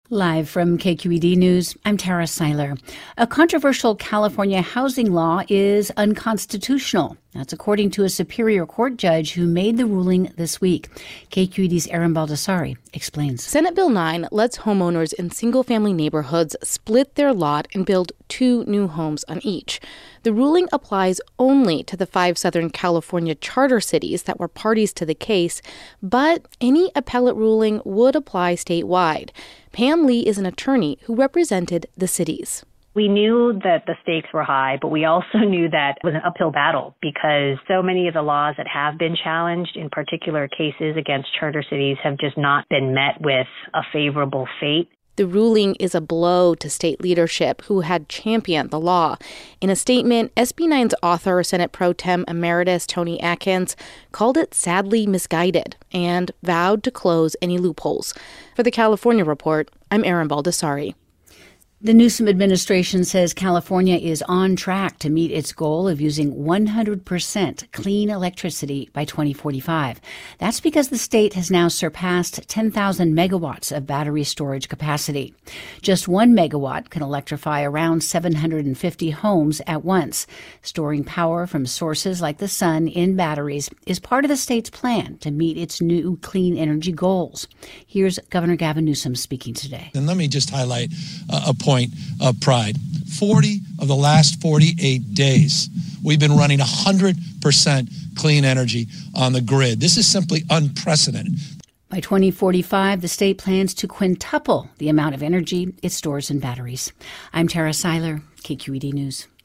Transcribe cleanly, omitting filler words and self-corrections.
Live from KQED News, I'm Tara Seiler. A controversial California housing law is unconstitutional. That's according to a Superior Court judge who made the ruling this week. KQED's Erin Baldassari explains. Senate Bill 9 lets homeowners in single-family neighborhoods split their lot and build 2 new homes on each. The ruling applies only to the 5 Southern California charter cities that were parties to the case, but any appellate ruling would apply statewide. Pam Lee is an attorney who represented the cities. We knew that the stakes were high, but we also knew that it was an uphill battle because so many of the laws that have been challenged, in particular cases against charter cities, have just not been met with a favorable fate. The ruling is a blow to state leadership who had championed the law. In a statement, SB 9's author, Senate Pro Tem Emeritus Tony Atkins, called it sadly misguided and vowed to close any loopholes. For the California Report, I'm Erin Baldassari. The Newsom administration says California is on track to meet its goal of using 100% clean electricity by 2045. That's because the state has now surpassed 10,000 megawatts of battery storage capacity. Just 1 megawatt can electrify around 750 homes at once. Storing power from sources like the sun in batteries is part of the state's plan to meet its new clean energy goals. Here's Governor Gavin Newsom speaking today. And let me just highlight a point of pride. 40 of the last 48 days, we've been running 100% clean energy on the grid. This is simply unprecedented. By 2045, the state plans to quintuple the amount of energy it stores in batteries. I'm Tara Seiler, KQED News.